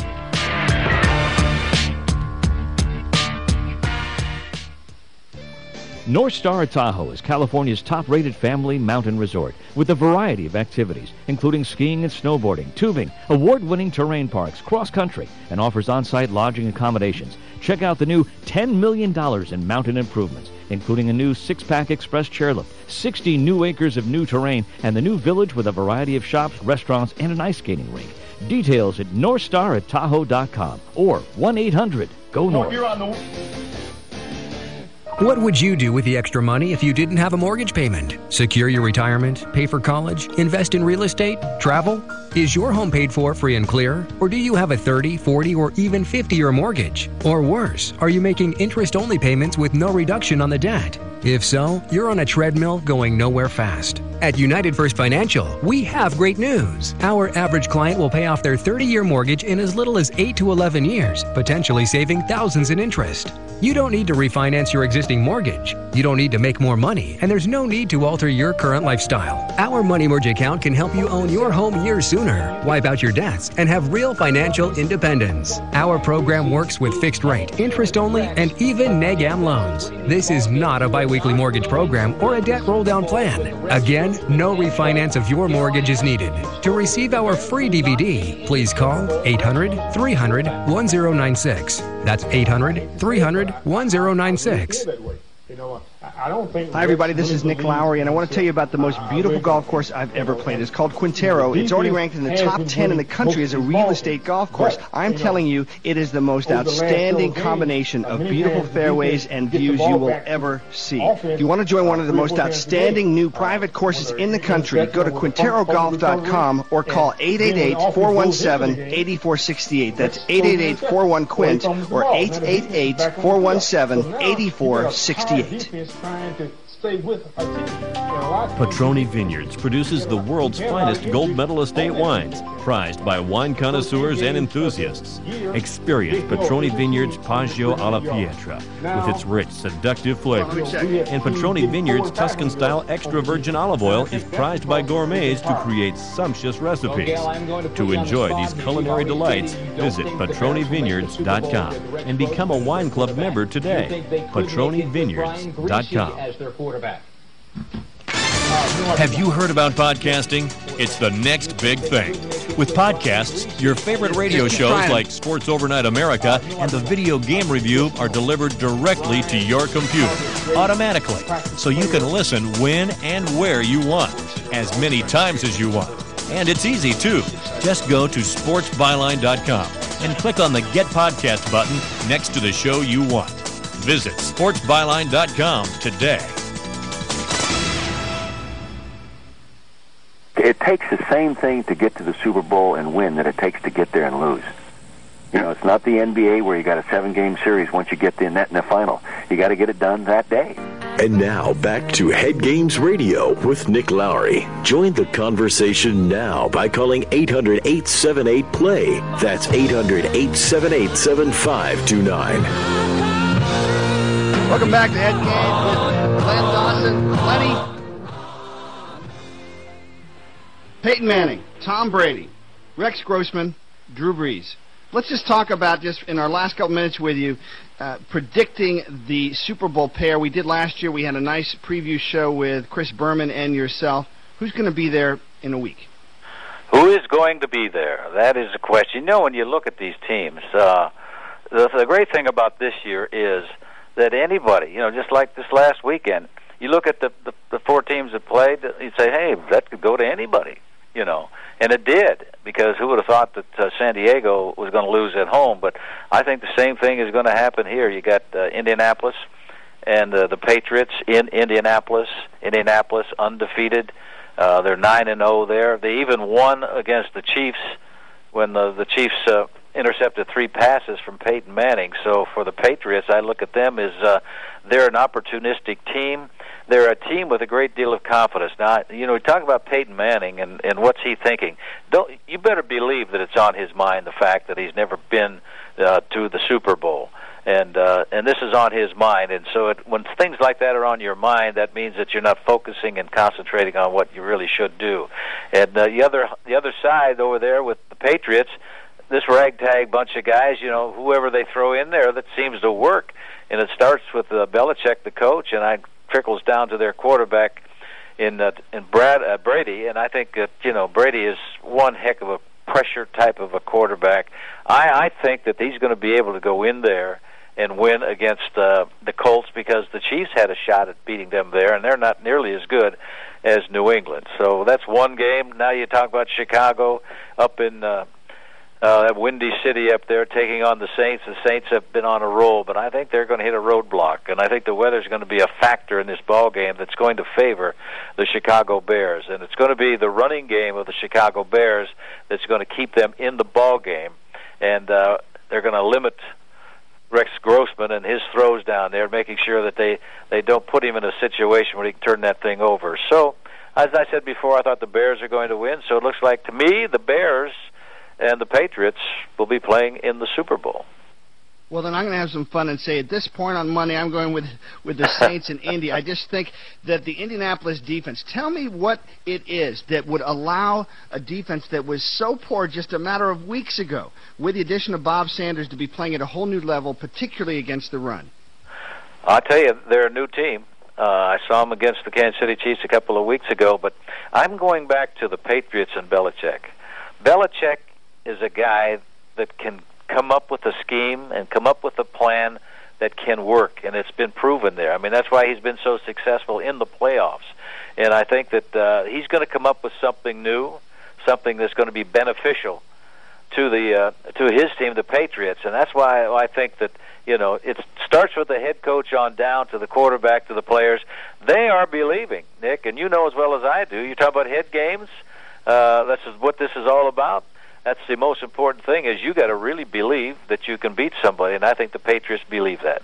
North Star at Tahoe is California's top-rated family mountain resort with a variety of activities, including skiing and snowboarding, tubing, award-winning terrain parks, cross-country, and offers on-site lodging accommodations. Check out the new $10 million in mountain improvements, including a new 6-pack express chairlift, 60 new acres of new terrain, and the new village with a variety of shops, restaurants, and an ice skating rink. Details at NorthstarAtTahoe.com or 1-800-GO-NORTH. What would you do with the extra money if you didn't have a mortgage payment? Secure your retirement? Pay for college? Invest in real estate? Travel? Is your home paid for free and clear? Or do you have a 30, 40, or even 50-year mortgage? Or worse, are you making interest-only payments with no reduction on the debt? If so, you're on a treadmill going nowhere fast. At United First Financial, we have great news. Our average client will pay off their 30-year mortgage in as little as 8 to 11 years, potentially saving thousands in interest. You don't need to refinance your existing mortgage. You don't need to make more money, and there's no need to alter your current lifestyle. Our Money Merge account can help you own your home years sooner, wipe out your debts, and have real financial independence. Our program works with fixed rate, interest only, and even neg-am loans. This is not a biweekly mortgage program or a debt roll-down plan. Again, no refinance of your mortgage is needed. To receive our free DVD, please call 800-300-1096. That's 800-300-1096. Hi, everybody. This is Nick Lowry, and I want to tell you about the most beautiful golf course I've ever played. It's called Quintero. It's already ranked in the top 10 in the country as a real estate golf course. I'm telling you, it is the most outstanding combination of beautiful fairways and views you will ever see. If you want to join one of the most outstanding new private courses in the country, go to QuinteroGolf.com or call 888-417-8468. That's 888-41-QUINT or 888-417-8468. Petroni Vineyards produces the world's finest gold medal estate wines, prized by wine connoisseurs and enthusiasts. Experience Petroni Vineyards Poggio alla Pietra with its rich, seductive flavors. And Petroni Vineyards Tuscan-style extra virgin olive oil is prized by gourmets to create sumptuous recipes. To enjoy these culinary delights, visit PetroniVineyards.com and become a wine club member today. PetroniVineyards.com. Have you heard about podcasting? It's the next big thing. With podcasts, your favorite radio shows like Sports Overnight America and the Video Game Review are delivered directly to your computer, automatically, so you can listen when and where you want, as many times as you want. And it's easy, too. Just go to sportsbyline.com and click on the Get Podcast button next to the show you want. Visit sportsbyline.com today. It takes the same thing to get to the Super Bowl and win that it takes to get there and lose. You know, it's not the NBA where you got a 7-game series once you get the net in the final. You got to get it done that day. And now back to Head Games Radio with Nick Lowry. Join the conversation now by calling 800-878-PLAY. That's 800-878-7529. Welcome back to Head Games with Len Dawson, Lenny, Peyton Manning, Tom Brady, Rex Grossman, Drew Brees. let's just talk about, just in our last couple minutes with you, predicting the Super Bowl pair. We did last year. We had a nice preview show with Chris Berman and yourself. Who's going to be there in a week? Who is going to be there? That is the question. You know, when you look at these teams, the great thing about this year is that anybody, you know, just like this last weekend, you look at the 4 teams that played, you'd say, hey, that could go to anybody, you know. And it did, because who would have thought that San Diego was going to lose at home? But I think the same thing is going to happen here. You got Indianapolis and the Patriots in Indianapolis. Indianapolis undefeated. They're 9-0 there. They even won against the Chiefs when the Chiefs intercepted 3 passes from Peyton Manning. So for the Patriots, I look at them as they're an opportunistic team. They're a team with a great deal of confidence. Now, you know, we talk about Peyton Manning and what's he thinking. You better believe that it's on his mind, the fact that he's never been to the Super Bowl. And this is on his mind. And so when things like that are on your mind, that means that you're not focusing and concentrating on what you really should do. And the other side over there with the Patriots, this ragtag bunch of guys, you know, whoever they throw in there, that seems to work. And it starts with Belichick, the coach, and trickles down to their quarterback in Brady. And I think that, you know, Brady is one heck of a pressure type of a quarterback. I think that he's going to be able to go in there and win against the Colts, because the Chiefs had a shot at beating them there, and they're not nearly as good as New England. So that's one game. Now you talk about Chicago up in that Windy City up there taking on the Saints. The Saints have been on a roll, but I think they're going to hit a roadblock, and I think the weather's going to be a factor in this ball game that's going to favor the Chicago Bears, and it's going to be the running game of the Chicago Bears that's going to keep them in the ball game, and they're going to limit Rex Grossman and his throws down there, making sure that they don't put him in a situation where he can turn that thing over. So, as I said before, I thought the Bears are going to win, so it looks like, to me, the Bears and the Patriots will be playing in the Super Bowl. Well, then I'm going to have some fun and say at this point on Monday I'm going with the Saints in Indy. I just think that the Indianapolis defense, tell me what it is that would allow a defense that was so poor just a matter of weeks ago, with the addition of Bob Sanders, to be playing at a whole new level, particularly against the run. I'll tell you, they're a new team. I saw them against the Kansas City Chiefs a couple of weeks ago, but I'm going back to the Patriots and Belichick. Belichick is a guy that can come up with a scheme and come up with a plan that can work, and it's been proven there. I mean, that's why he's been so successful in the playoffs. And I think that he's going to come up with something new, something that's going to be beneficial to his team, the Patriots. And that's why I think that, you know, it starts with the head coach on down to the quarterback to the players. They are believing, Nick, and you know as well as I do. You talk about head games. This is what this is all about. That's the most important thing, is you got to really believe that you can beat somebody, and I think the Patriots believe that.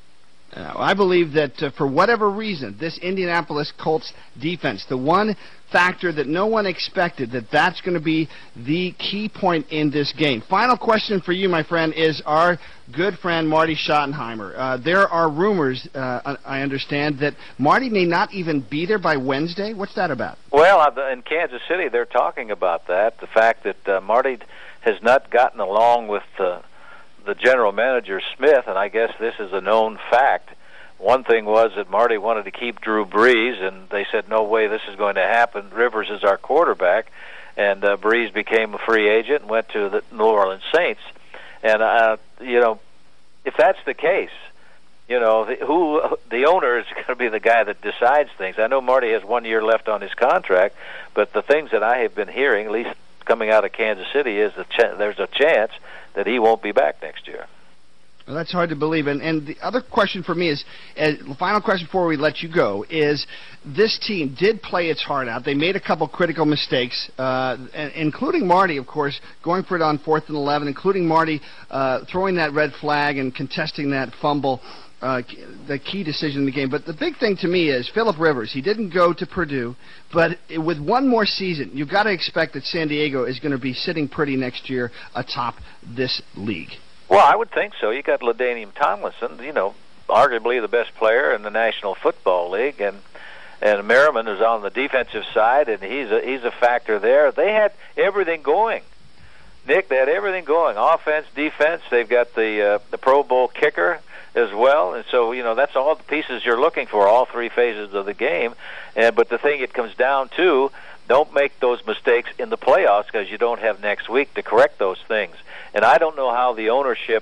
I believe that for whatever reason, this Indianapolis Colts defense, the one factor that no one expected, that's going to be the key point in this game. Final question for you, my friend, is our good friend Marty Schottenheimer. There are rumors, I understand, that Marty may not even be there by Wednesday. What's that about? Well, in Kansas City, they're talking about that, the fact that Marty has not gotten along with the general manager, Smith, and I guess this is a known fact. One thing was that Marty wanted to keep Drew Brees, and they said, no way this is going to happen. Rivers is our quarterback, and Brees became a free agent and went to the New Orleans Saints. And, you know, if that's the case, you know, the owner is going to be the guy that decides things. I know Marty has 1 year left on his contract, but the things that I have been hearing, at least coming out of Kansas City, is there's a chance that he won't be back next year. Well, that's hard to believe. And the other question for me is, the final question before we let you go, is this team did play its heart out. They made a couple critical mistakes, including Marty, of course, going for it on 4th and 11, including Marty throwing that red flag and contesting that fumble, the key decision in the game. But the big thing to me is Phillip Rivers. He didn't go to Purdue, but with one more season, you've got to expect that San Diego is going to be sitting pretty next year atop this league. Well, I would think so. You got LaDainian Tomlinson, you know, arguably the best player in the National Football League, and Merriman is on the defensive side, and he's a factor there. They had everything going, Nick, they had everything going: offense, defense. They've got the Pro Bowl kicker as well, and so that's all the pieces you're looking for, all three phases of the game. But the thing it comes down to, don't make those mistakes in the playoffs because you don't have next week to correct those things. And I don't know how the ownership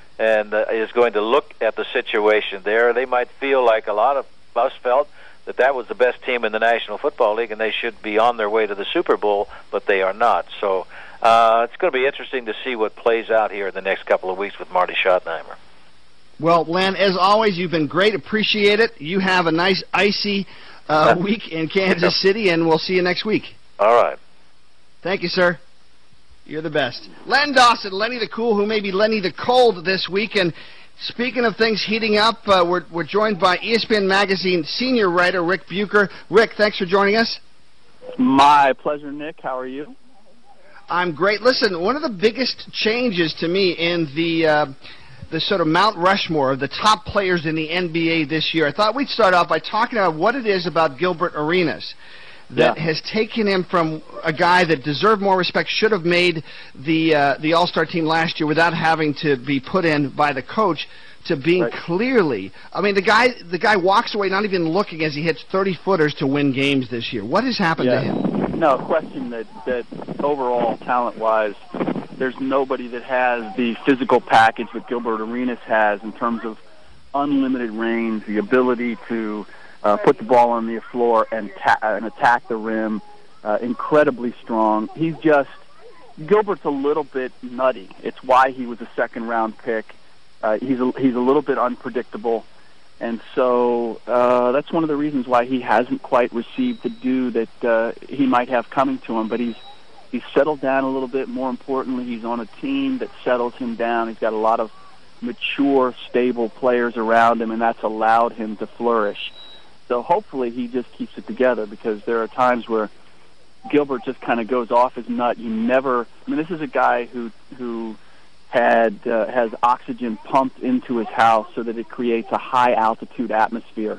is going to look at the situation there. They might feel like a lot of us felt that was the best team in the National Football League and they should be on their way to the Super Bowl, but they are not. So it's going to be interesting to see what plays out here in the next couple of weeks with Marty Schottenheimer. Well, Len, as always, you've been great. Appreciate it. You have a nice, icy week in Kansas City, and we'll see you next week. All right. Thank you, sir. You're the best. Len Dawson, Lenny the Cool, who may be Lenny the Cold this week. And speaking of things heating up, we're joined by ESPN Magazine senior writer Rick Bucher. Rick, thanks for joining us. My pleasure, Nick. How are you? I'm great. Listen, one of the biggest changes to me in the sort of Mount Rushmore of the top players in the NBA this year, I thought we'd start off by talking about what it is about Gilbert Arenas that has taken him from a guy that deserved more respect, should have made the All-Star team last year without having to be put in by the coach, to being clearly, I mean, the guy walks away not even looking as he hits 30-footers to win games this year. What has happened to him? No question that overall, talent-wise, there's nobody that has the physical package that Gilbert Arenas has in terms of unlimited range, the ability to put the ball on the floor and attack the rim, incredibly strong. Gilbert's a little bit nutty. It's why he was a second-round pick. He's a little bit unpredictable, and so that's one of the reasons why he hasn't quite received the due that he might have coming to him. But he's settled down a little bit. More importantly, he's on a team that settles him down. He's got a lot of mature, stable players around him, and that's allowed him to flourish. So hopefully he just keeps it together, because there are times where Gilbert just kind of goes off his nut. This is a guy who has oxygen pumped into his house so that it creates a high-altitude atmosphere.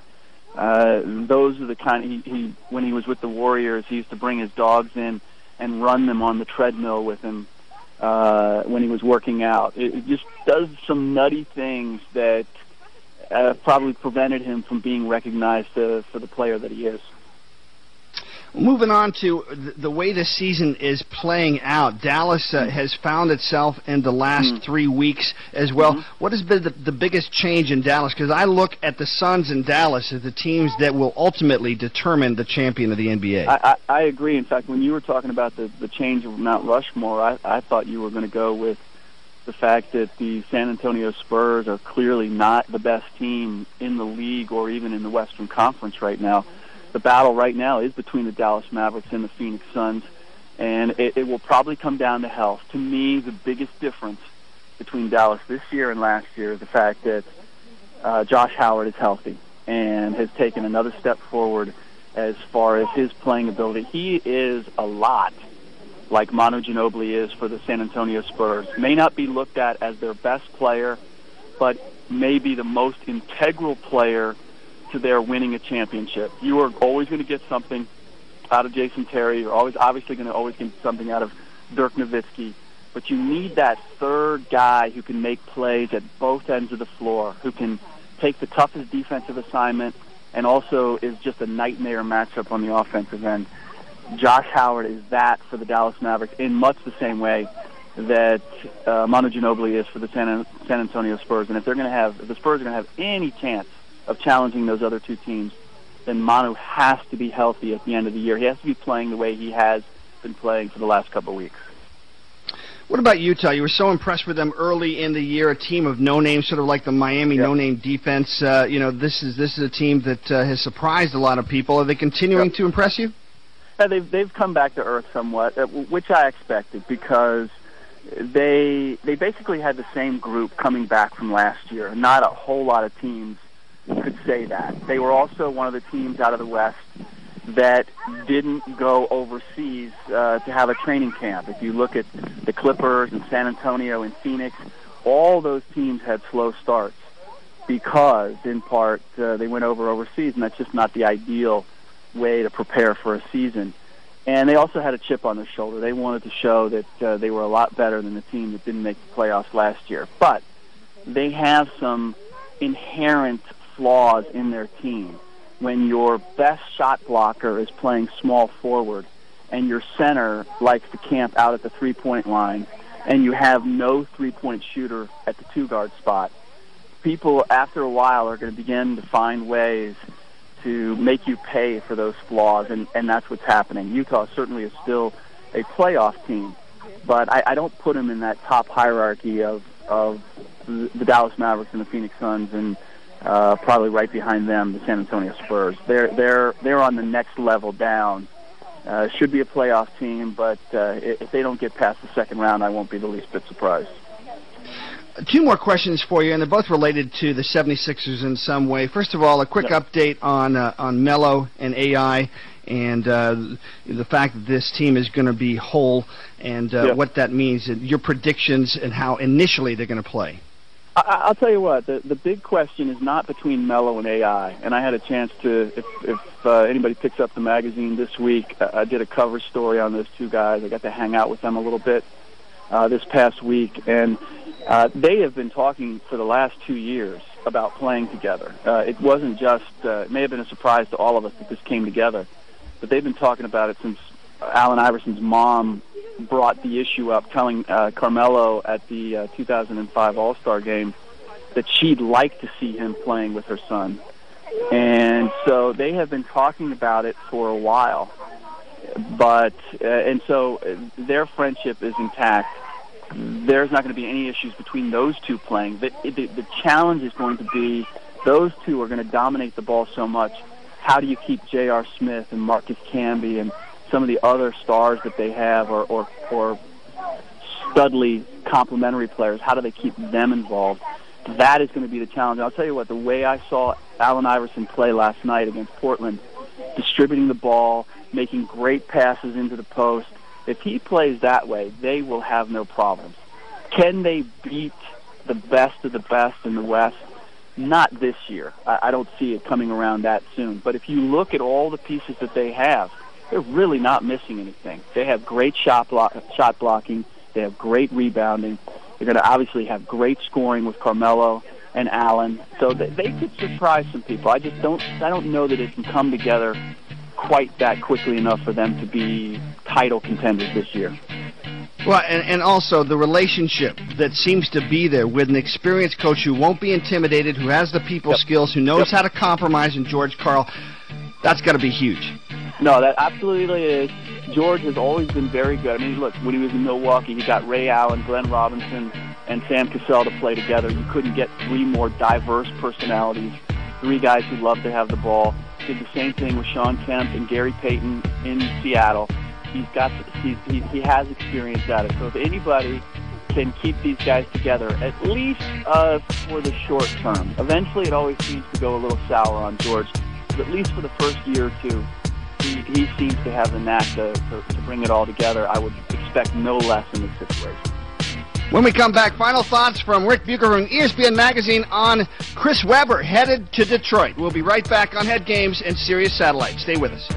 Those are the kind when he was with the Warriors, he used to bring his dogs in and run them on the treadmill with him when he was working out. It just does some nutty things that probably prevented him from being recognized for the player that he is. Moving on to the way this season is playing out, Dallas has found itself in the last 3 weeks as well. What has been the biggest change in Dallas? Because I look at the Suns and Dallas as the teams that will ultimately determine the champion of the NBA. I agree. In fact, when you were talking about the change of Mount Rushmore, I thought you were going to go with the fact that the San Antonio Spurs are clearly not the best team in the league or even in the Western Conference right now. The battle right now is between the Dallas Mavericks and the Phoenix Suns, and it will probably come down to health. To me, the biggest difference between Dallas this year and last year is the fact that Josh Howard is healthy and has taken another step forward as far as his playing ability. He is a lot like Manu Ginobili is for the San Antonio Spurs. May not be looked at as their best player, but maybe the most integral player to their winning a championship. You are always going to get something out of Jason Terry. You're obviously going to get something out of Dirk Nowitzki. But you need that third guy who can make plays at both ends of the floor, who can take the toughest defensive assignment and also is just a nightmare matchup on the offensive end. Josh Howard is that for the Dallas Mavericks in much the same way that Manu Ginobili is for the San Antonio Spurs. And if the Spurs are going to have any chance of challenging those other two teams, then Manu has to be healthy at the end of the year. He has to be playing the way he has been playing for the last couple of weeks. What about Utah? You were so impressed with them early in the year, a team of no-name, sort of like the Miami no-name defense. This is a team that has surprised a lot of people. Are they continuing to impress you? They've come back to earth somewhat, which I expected, because they basically had the same group coming back from last year. Not a whole lot of teams could say that. They were also one of the teams out of the West that didn't go overseas to have a training camp. If you look at the Clippers and San Antonio and Phoenix, all those teams had slow starts because, in part, they went overseas, and that's just not the ideal way to prepare for a season. And they also had a chip on their shoulder. They wanted to show that they were a lot better than the team that didn't make the playoffs last year. But they have some inherent flaws in their team. When your best shot blocker is playing small forward and your center likes to camp out at the three-point line and you have no three-point shooter at the two-guard spot, people after a while are going to begin to find ways to make you pay for those flaws, and that's what's happening. Utah certainly is still a playoff team, but I don't put them in that top hierarchy of the Dallas Mavericks and the Phoenix Suns, and probably right behind them, the San Antonio Spurs. They're on the next level down. Should be a playoff team, but if they don't get past the second round, I won't be the least bit surprised. Two more questions for you, and they're both related to the 76ers in some way. First of all, a quick update on Melo and AI and the fact that this team is going to be whole and what that means, and your predictions and how initially they're going to play. I'll tell you what, the big question is not between Melo and AI, and I had a chance to, if anybody picks up the magazine this week, I did a cover story on those two guys. I got to hang out with them a little bit this past week, and they have been talking for the last 2 years about playing together. It wasn't just, it may have been a surprise to all of us that this came together, but they've been talking about it since Allen Iverson's mom brought the issue up, telling Carmelo at the 2005 All-Star game that she'd like to see him playing with her son. And so they have been talking about it for a while. But, and so their friendship is intact. There's not going to be any issues between those two playing. The challenge is going to be those two are going to dominate the ball so much. How do you keep J.R. Smith and Marcus Camby and some of the other stars that they have or studly complementary players, how do they keep them involved? That is going to be the challenge. I'll tell you what, the way I saw Allen Iverson play last night against Portland, distributing the ball, making great passes into the post, if he plays that way, they will have no problems. Can they beat the best of the best in the West? Not this year. I don't see it coming around that soon. But if you look at all the pieces that they have, they're really not missing anything. They have great shot blocking. They have great rebounding. They're going to obviously have great scoring with Carmelo and Allen. So they could surprise some people. I don't know that it can come together quite that quickly enough for them to be title contenders this year. Well, and also the relationship that seems to be there with an experienced coach who won't be intimidated, who has the people skills, who knows how to compromise in George Karl. That's got to be huge. No, that absolutely is. George has always been very good. I mean, look, when he was in Milwaukee, he got Ray Allen, Glenn Robinson, and Sam Cassell to play together. You couldn't get three more diverse personalities, three guys who love to have the ball. Did the same thing with Sean Kemp and Gary Payton in Seattle. He has experience at it. So if anybody can keep these guys together, at least for the short term. Eventually, it always seems to go a little sour on George. But at least for the first year or two, he seems to have the knack to bring it all together. I would expect no less in this situation. When we come back, final thoughts from Rick Bucher from ESPN Magazine on Chris Webber headed to Detroit. We'll be right back on Head Games and Sirius Satellite. Stay with us.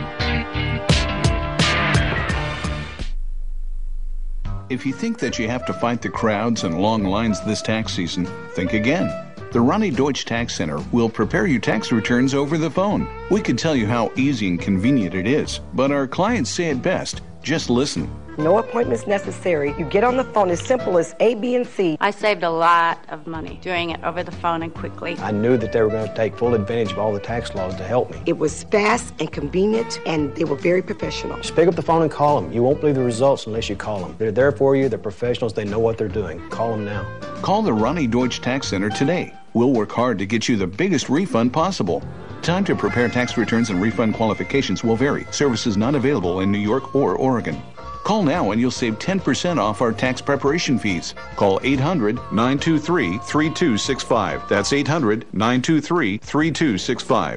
If you think that you have to fight the crowds and long lines this tax season, think again. The Ronnie Deutsch Tax Center will prepare your tax returns over the phone. We could tell you how easy and convenient it is, but our clients say it best. Just listen. No appointments necessary. You get on the phone as simple as A, B, and C. I saved a lot of money doing it over the phone and quickly. I knew that they were going to take full advantage of all the tax laws to help me. It was fast and convenient, and they were very professional. Just pick up the phone and call them. You won't believe the results unless you call them. They're there for you. They're professionals. They know what they're doing. Call them now. Call the Ronnie Deutsch Tax Center today. We'll work hard to get you the biggest refund possible. Time to prepare tax returns and refund qualifications will vary. Services not available in New York or Oregon. Call now and you'll save 10% off our tax preparation fees. Call 800-923-3265. That's 800-923-3265.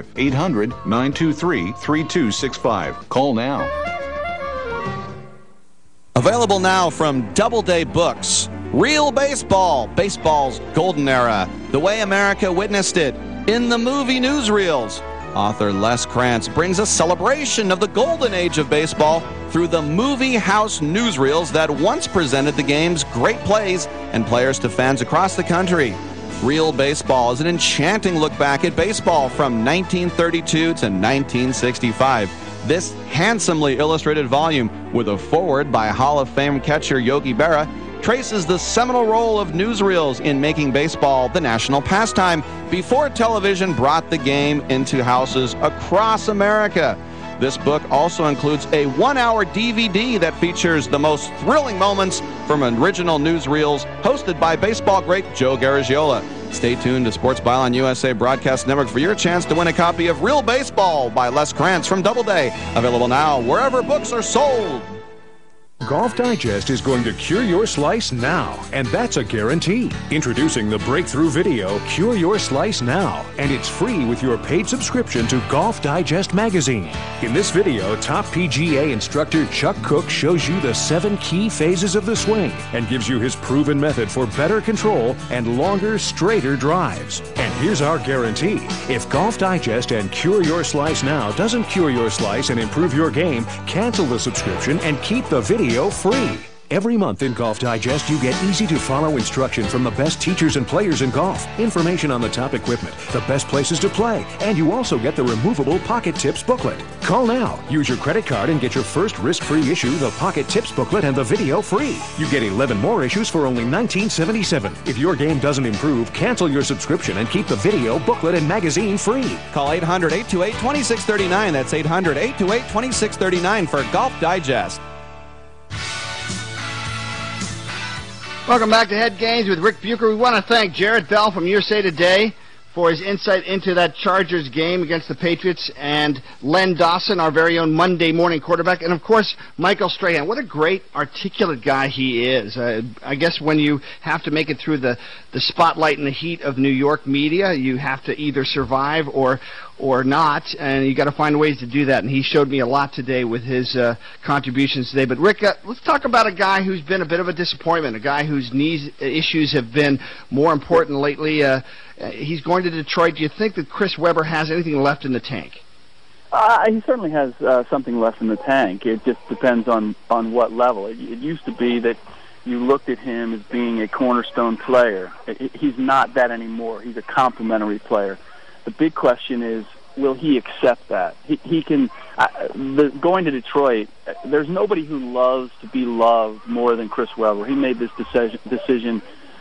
800-923-3265. Call now. Available now from Doubleday Books. Real Baseball, baseball's golden era, the way America witnessed it in the movie newsreels. Author Les Krantz brings a celebration of the golden age of baseball through the Movie House newsreels that once presented the game's great plays and players to fans across the country. Real Baseball is an enchanting look back at baseball from 1932 to 1965. This handsomely illustrated volume, with a foreword by Hall of Fame catcher Yogi Berra, traces the seminal role of newsreels in making baseball the national pastime before television brought the game into houses across America. This book also includes a 1-hour DVD that features the most thrilling moments from original newsreels hosted by baseball great Joe Garagiola. Stay tuned to Sports Byline USA Broadcast Network for your chance to win a copy of Real Baseball by Les Krantz from Doubleday. Available now wherever books are sold. Golf Digest is going to cure your slice now, and that's a guarantee. Introducing the breakthrough video, Cure Your Slice Now, and it's free with your paid subscription to Golf Digest magazine. In this video, top PGA instructor Chuck Cook shows you the 7 key phases of the swing and gives you his proven method for better control and longer, straighter drives. And here's our guarantee. If Golf Digest and Cure Your Slice Now doesn't cure your slice and improve your game, cancel the subscription and keep the video free. Every month in Golf Digest, you get easy-to-follow instruction from the best teachers and players in golf, information on the top equipment, the best places to play, and you also get the removable Pocket Tips booklet. Call now. Use your credit card and get your first risk-free issue, the Pocket Tips booklet, and the video free. You get 11 more issues for only $19.77. If your game doesn't improve, cancel your subscription and keep the video, booklet, and magazine free. Call 800-828-2639. That's 800-828-2639 for Golf Digest. Welcome back to Head Games with Rick Bucher. We want to thank Jarrett Bell from USA Today for his insight into that Chargers game against the Patriots, and Len Dawson, our very own Monday morning quarterback, and of course Michael Strahan. What a great, articulate guy he is. I guess when you have to make it through the spotlight and the heat of New York media, you have to either survive or not, and you got to find ways to do that. And he showed me a lot today with his contributions today. But Rick, let's talk about a guy who's been a bit of a disappointment, a guy whose knee issues have been more important lately. He's going to Detroit. Do you think that Chris Webber has anything left in the tank? He certainly has something left in the tank. It just depends on what level. It used to be that you looked at him as being a cornerstone player. He's not that anymore. He's a complementary player. The big question is, will he accept that? He can. Going to Detroit, there's nobody who loves to be loved more than Chris Webber. He made this decision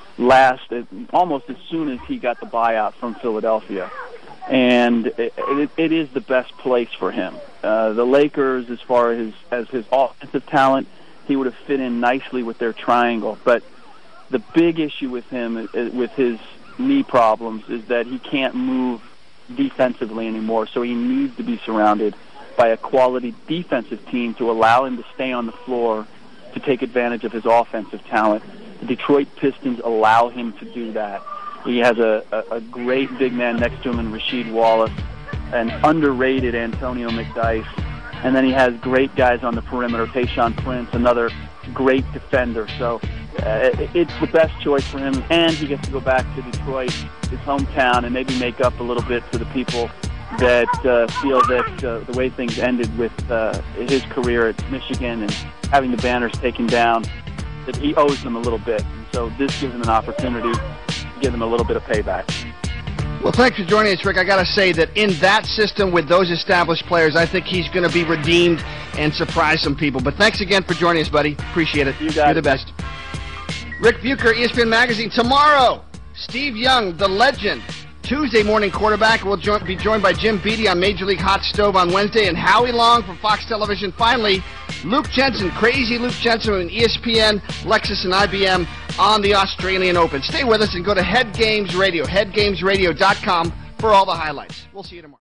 almost as soon as he got the buyout from Philadelphia, and it is the best place for him. The Lakers, as far as his offensive talent, he would have fit in nicely with their triangle. But the big issue with him, with his knee problems, is that he can't move defensively anymore, so he needs to be surrounded by a quality defensive team to allow him to stay on the floor to take advantage of his offensive talent. The Detroit Pistons allow him to do that. He has a great big man next to him in Rasheed Wallace, an underrated Antonio McDyess, and then he has great guys on the perimeter, Tayshaun Prince, another great defender. So it's the best choice for him, and he gets to go back to Detroit, his hometown, and maybe make up a little bit for the people that feel that the way things ended with his career at Michigan and having the banners taken down, that he owes them a little bit. And so this gives him an opportunity to give them a little bit of payback. Well, thanks for joining us, Rick. I got to say that in that system with those established players, I think he's going to be redeemed and surprise some people. But thanks again for joining us, buddy. Appreciate it. You're the best. Rick Bucher, ESPN Magazine. Tomorrow, Steve Young, the legend, Tuesday morning quarterback. We'll be joined by Jim Beattie on Major League Hot Stove on Wednesday, and Howie Long from Fox Television. Finally, Luke Jensen, crazy Luke Jensen from ESPN, Lexus, and IBM on the Australian Open. Stay with us and go to Head Games Radio, headgamesradio.com for all the highlights. We'll see you tomorrow.